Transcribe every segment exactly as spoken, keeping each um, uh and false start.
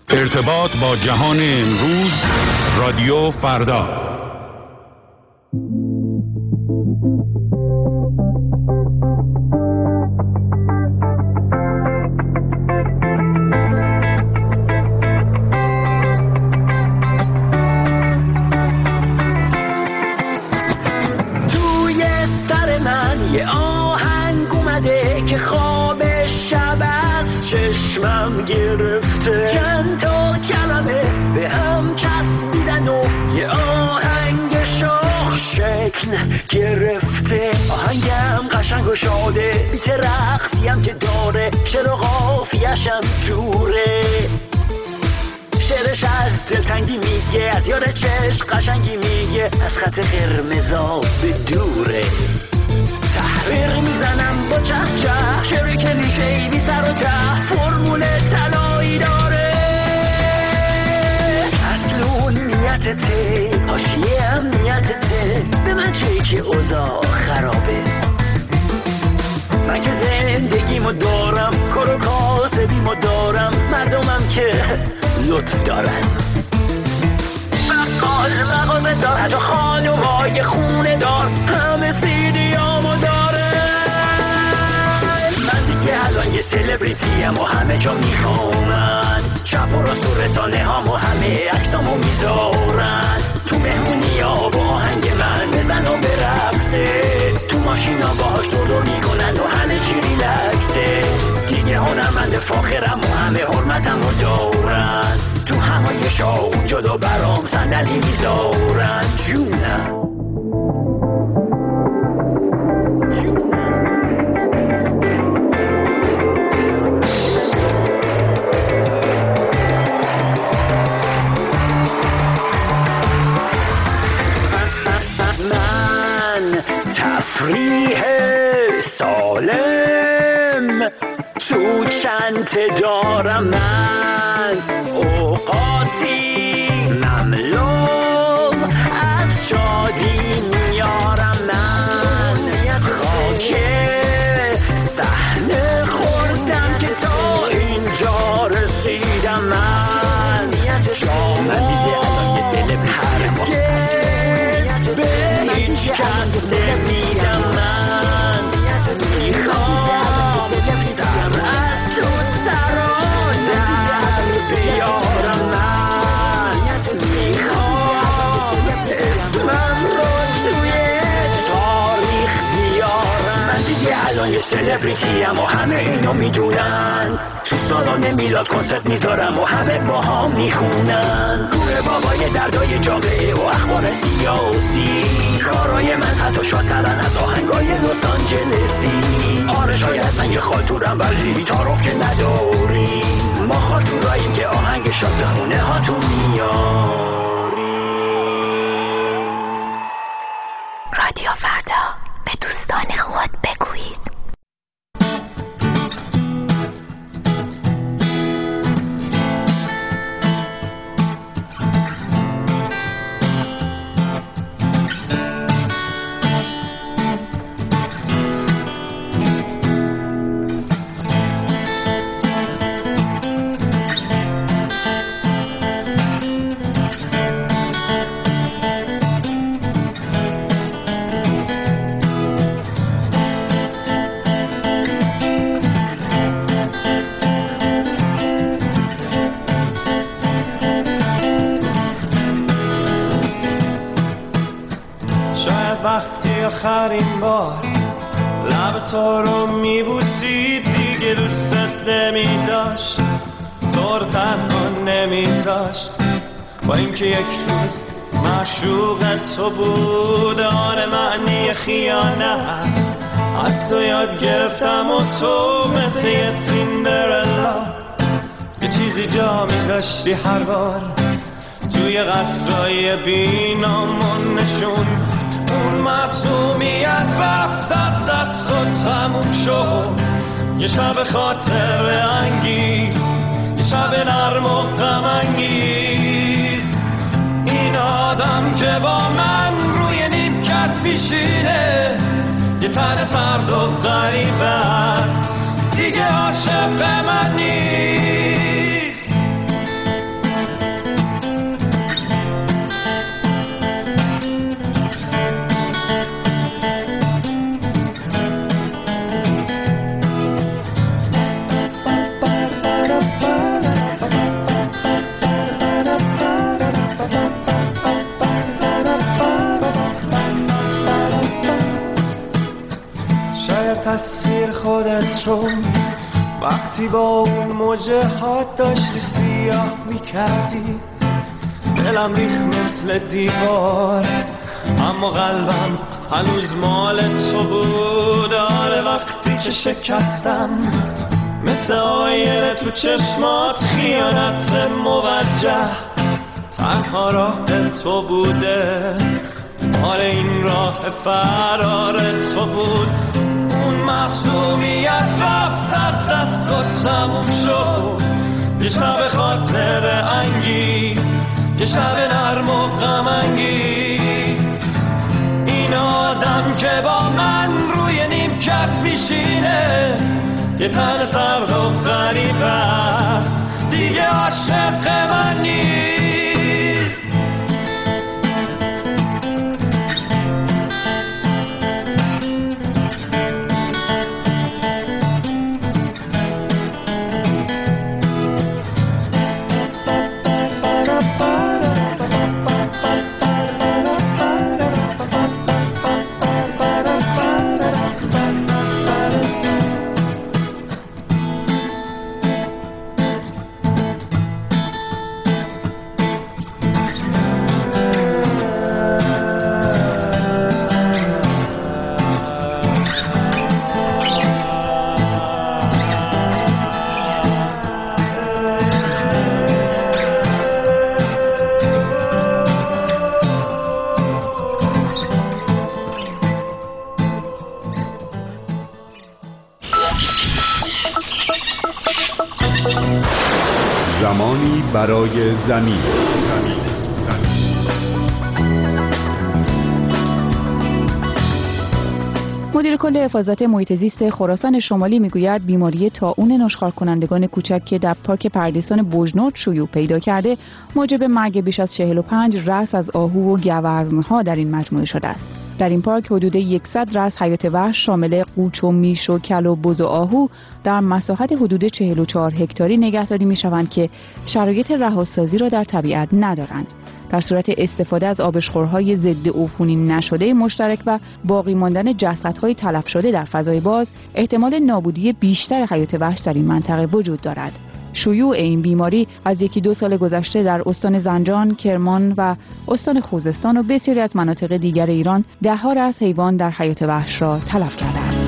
ارتباط با جهان امروز، رادیو فردا. توی سر من یه آهنگ اومده که خواب شب از چشمم گرفته، چند تا کلمه به هم چسبیدن و یه آهنگ شاخ شکل گرفته. آهنگم قشنگ و شاده، بیت رقصی هم که داره، شعر و قافیه‌شم جوره. شعرش از دلتنگی میگه، از یار چشم قشنگی میگه، از خط قرمزا به دوره. تحریر میزنم با چه چه، شعر کلیشه‌ای بی سر و ته، فرمول طلایی داره. اصلون نیتته، حاشیه هم نیتته، به من چه که اوضاع خرابه. من که زندگیمو دارم، کار و کاسبیمو دارم، مردمم که لطف دارن. بقال مغازه دار، حتی خانومای خونه دار، همه سیدیامو داره. من دیگه الان یه سلبریتیم و همه جا میخوامن، چپ و راست و رسانه هامو همه عکسامو میذارن. تو مهمونی ها با آهنگ من بزن و برقصه، تو ماشینا باهاش دور دور میکنن و همه چی ریلکسه. دیگه هنرمند فاخرم و همه حرمتمو دارن، تو همه شاو جدا برام صندلی میذارن. جونم تفریح سالم تو چند دارم، من اوقاتی مملو از شادی میارم. من خاک صحنه خوردم که تا اینجا رسیدم. من من دیگه الان یه سلب هرگز به هیچ کس نمیدم. من میخوام سر از تو سر و در بیارم. من میخوام اسمم رو توی تاریخ بیارم. من دیگه الان یه سلبریتیم و همه اینو میدونن، تو سالن میلاد کنسرت میذارم و همه با هم میخونن. کوه بابای دردای جامعه و اخبار سیاسی، کارای من حتی شادترن از آهنگای لس آنجلسی. آره شاید من یه خالتورم ولی تعارف که نداریم، ما خالتوراییم که آهنگ شادمونه هاتون میاریم. رادیو فردا، به دوستان خود بگویید. آخرین بار لب تو رو میبوسید، دیگه دوستت نمیداشت، تو رو تنها نمیذاشت. با اینکه یک روز معشوق تو بود، آره معنی خیانت از تو یاد گرفتم و تو مثل یه سیندرلا یه چیزی جا میذاشتی هر بار توی قصرهای بینامون نشون. اون معصومیت رفت از دست و تموم شد، یه شب خاطر انگیز، یه شب نرم و غم انگیز. این آدم که با من روی نیمکت میشینه، یه تن سرد و غریب است، دیگه عاشق من نیست. نشو. وقتی با اون موجه ها داشتی سیاه میکردی، دلم ریخ مثل دیوار، اما قلبم هنوز مال تو بود. آره وقتی که شکستم مثل آینه تو چشمات، خیانت موجه تنها راه تو بوده. آره این راه فرار تو بود. اون معصومیت رفت از دست و تموم شد. یه شب خاطر انگیز، یه شب نرم و غم انگیز. این آدم که با من روی نیمکت میشینه، یه تن سرد و غریب است، دیگه عاشق من نیست. زمانی برای زمین. مدیر کل حفاظت محیط زیست خراسان شمالی میگوید بیماری طاعون نشخوار کنندگان کوچک که در پارک پردیسان بوجنورد شیوع پیدا کرده موجب مرگ بیش از چهل و پنج رأس از آهو و گوزن‌ها در این مجموعه شده است. در این پارک حدود صد رأس حیات وحش شامل قوچ و میش و کل و بز و آهو در مساحت حدود چهل و چهار هکتاری نگهداری میشوند که شرایط رهاسازی را در طبیعت ندارند. در صورت استفاده از آبشخورهای ضد عفونی نشده مشترک و باقی ماندن جسدهای تلف شده در فضای باز، احتمال نابودی بیشتر حیات وحش در این منطقه وجود دارد. شیوع این بیماری از یکی دو سال گذشته در استان زنجان، کرمان و استان خوزستان و بسیاری از مناطق دیگر ایران ده‌ها از حیوان در حیات وحش را تلف کرده است.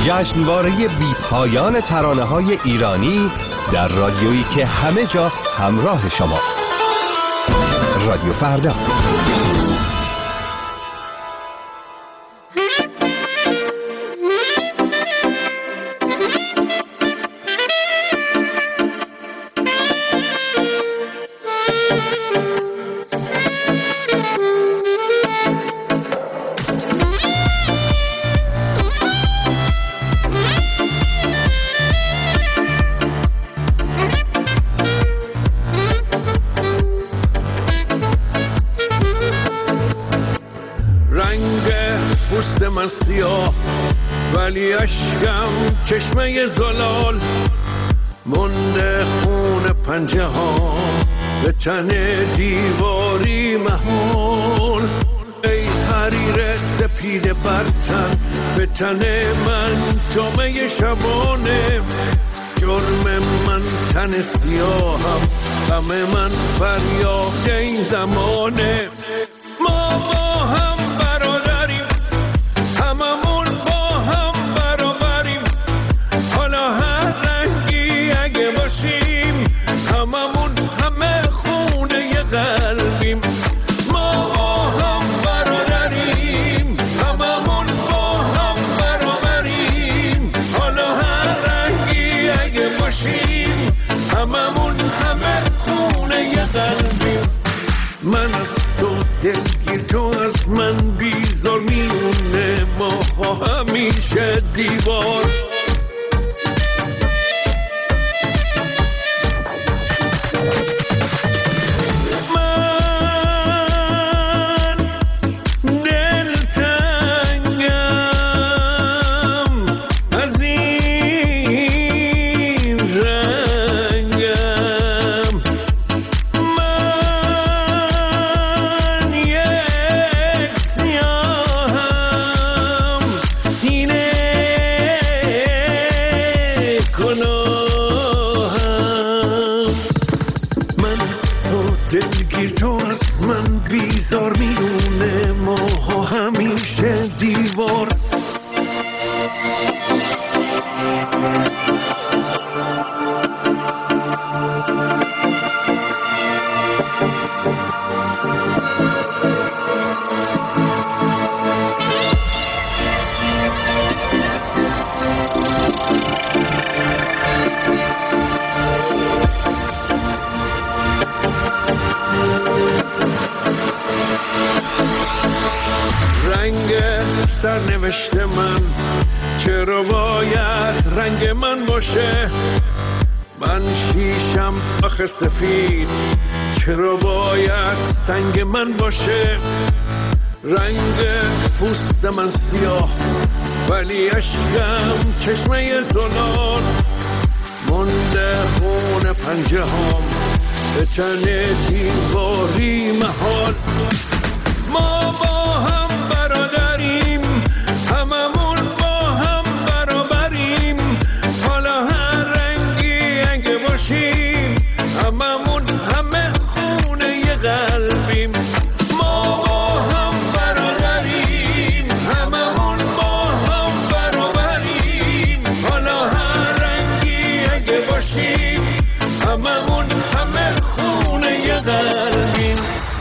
جشنواره بی پایان ترانه‌های ایرانی در رادیویی که همه جا همراه شماست. رادیو فردا. ولی اشکم چشمه زلال مونده خون پنجه ها به تن دیواری محول. ای حریر سپید برتن به تن من جامه شبانه. جرم من تن سیاهم، غم من فریاد این زمانه. ما با هم برادریم، هممون با هم برابریم. حالا هر رنگی اگه باشیم، هممون همه خونه ی قلبیم. ما با هم برادریم، هممون با هم برابریم. حالا هر رنگی اگه باشیم، هممون همه خونه ی قلبیم. من از تو دلگیر، تو از من بیزار، میونه ما همیشه دیوار. من دلتنگم از این رنگم. من یک سیاهم، اینه گناهم. من از تو دلگیر، تو از من بیزار، میونه ما همیشه دیوار. رنگ سرنوشت من چرا باید رنگ من باشه؟ من شیشم آخه سفید، چرا باید سنگ من باشه؟ رنگ پوست من سیاه، ولی اشکم چشمه زلال. مونده خون پنجه هام به تن دیواری محال. ما با هم برادریم، هممون با هم برابریم. حالا هر رنگی اگه باشیم، هممون همه خونه ی قلبیم. ما با هم برادریم، هممون با هم برابریم. حالا هر رنگی اگه باشیم، هممون همه خونه ی قلبیم.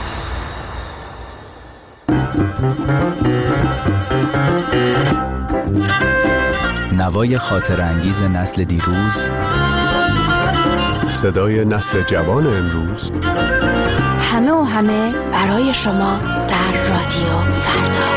نوای خاطر انگیز نسل دیروز، صدای نسل جوان امروز. همه و همه برای شما در رادیو فردا.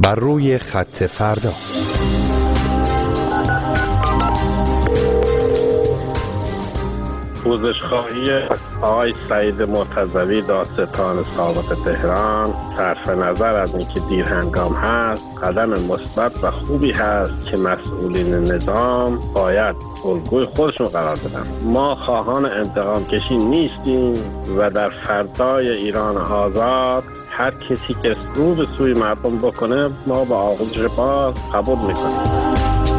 بر روی خط فردا. پوزش خواهی آقای سعید مرتضوی دادستان سابق تهران صرف نظر از اینکه دیر هنگام هست قدم مثبت و خوبی هست که مسئولین نظام باید الگوی خودشون قرار بدن. ما خواهان انتقام کشی نیستیم و در فردای ایران آزاد هر کسی که رو به سوی مردم بکنه ما با آغوش باز قبول میکنیم.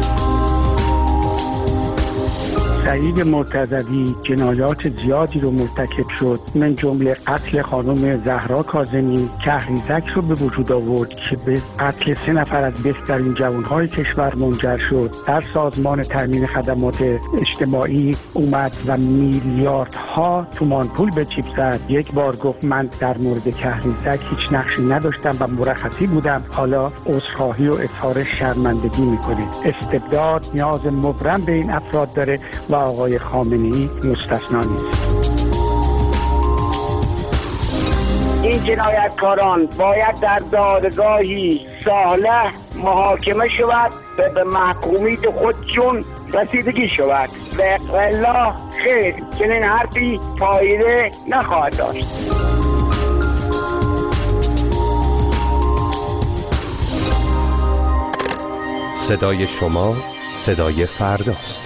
سعید مرتضوی جنایات زیادی رو مرتکب شد، من جمله قتل خانم زهرا کاظمی کهریزک رو به وجود آورد که به قتل سه نفر از بهترین جوانهای کشور منجر شد. در سازمان تامین خدمات اجتماعی اومد و میلیاردها تومان پول به جیب زد. یک بار گفت من در مورد کهریزک هیچ نقشی نداشتم و مرخصی بودم، حالا عذرخواهی و اظهار شرمندگی میکنه. استبداد نیاز مبرم به این افراد داره و آقای خامنه‌ای مستثنا نیست. این جنایتکاران باید در دادگاهی صالح محاکمه شود و به محکومیت خودشون رسیدگی شود و الا خیر چنین حرفی فایده نخواهد داشت. صدای شما صدای فرداست.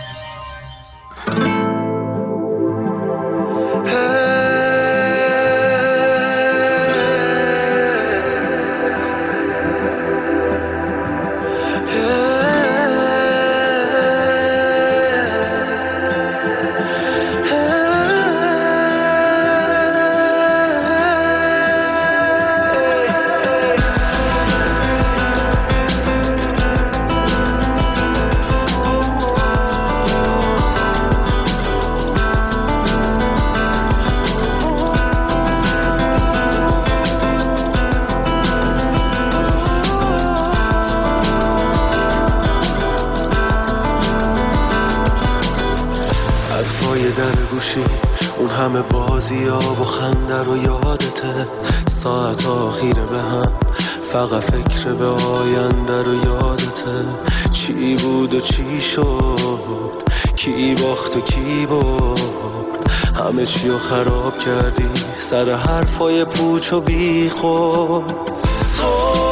اون همه بازی ها و خنده رو یادته، ساعت آخیره به هم فقط فکر به آینده رو یادته. چی بود و چی شد، کی باخت و کی برد، همه چی رو خراب کردی سر حرفای پوچ و بی خود. تو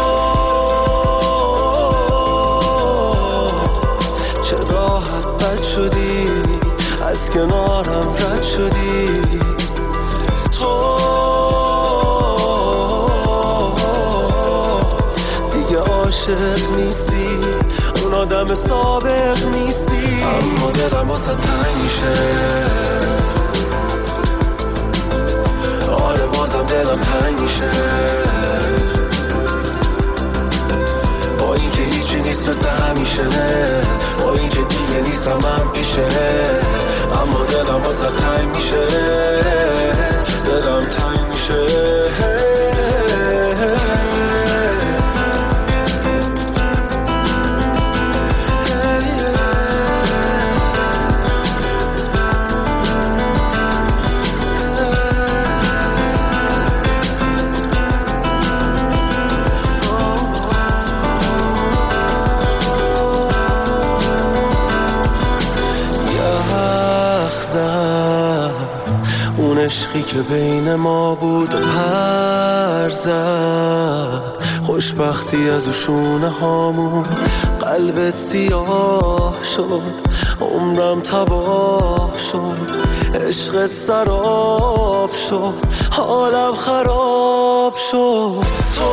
چه راحت بد شدی، از کنارم رد شدی. تو دیگه عاشق نیستی، اون آدم سابق نیستی. اما دلم واسه تنگ میشه، آره بازم دلم تنگ میشه. با اینکه هیچی نیست مثل همیشه، با اینکه دیگه نیستم من پیشه، اما دلم واسه تنگ میشه، دلم تنگ میشه. عشقی که بین ما بود و پر زد، خوشبختی از شونه هامون قلبت سیاه شد، عمرم تباه شد، عشقت سراب شد، حالم خراب شد. تو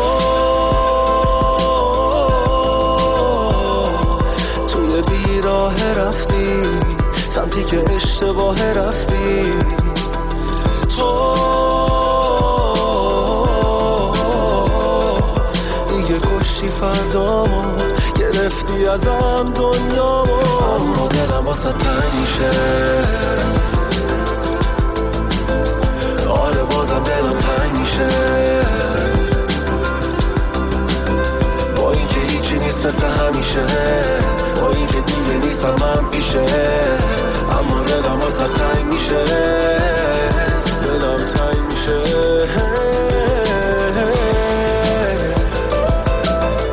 توی بیراه رفتی سمتی که اشتباه رفتی. تو دیگه کشتی فردامو، گرفتی ازم دنیامو. اما دلم واسه تنگ میشه، آره بازم دلم تنگ میشه. با اینکه هیچی نیست مثل همیشه، با اینکه دیگه نیستم من پیشه، اما دلم واسه تنگ میشه، دلم تنگ میشه.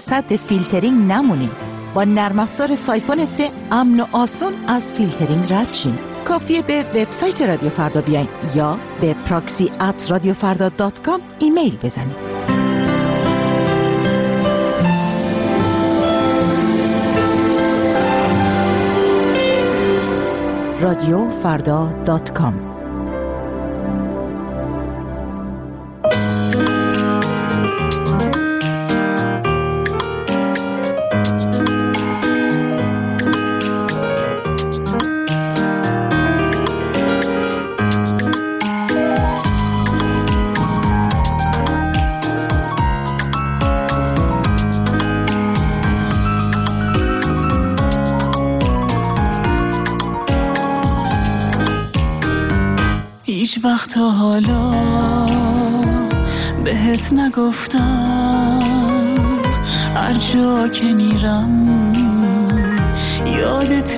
صد فیلترینگ نمونیم. با نرم افزار سایفون سه امن و آسان از فیلترینگ رد شیم. کافیه به وبسایت رادیو فردا بیاین یا به پراکسی ات رادیو فردا دات کام ایمیل بزنید. رادیو فردا دات کام. هیچ وقت تا حالا بهت نگفتم، هر جا که میرم یادت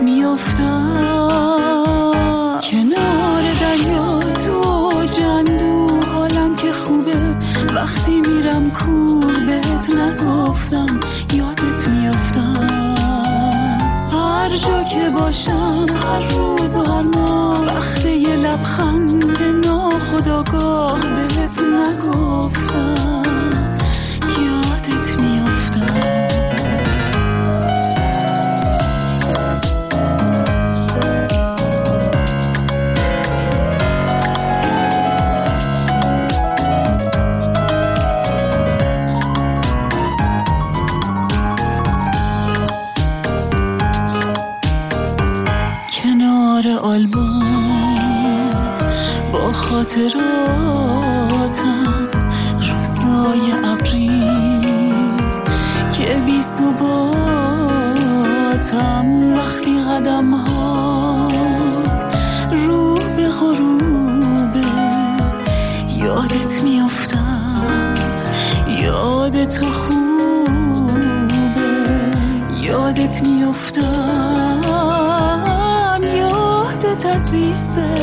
میافتم. کنار دریا تو جندو حالم که خوبه، وقتی میرم کور بهت نگفتم یادت میافتم. هر جا که باشم، هر روز و هر ماه، وقتی یه لبخند ناخودآگاه بهت نگفتم یادت میافتم. کنار آلبوم با خاطراتم، روزای ابری که بی ثباتم، وقتی قدم ها رو به غروبه یادت میافتم. یادت خوبه، یادت میافتم. یادت عزیزه،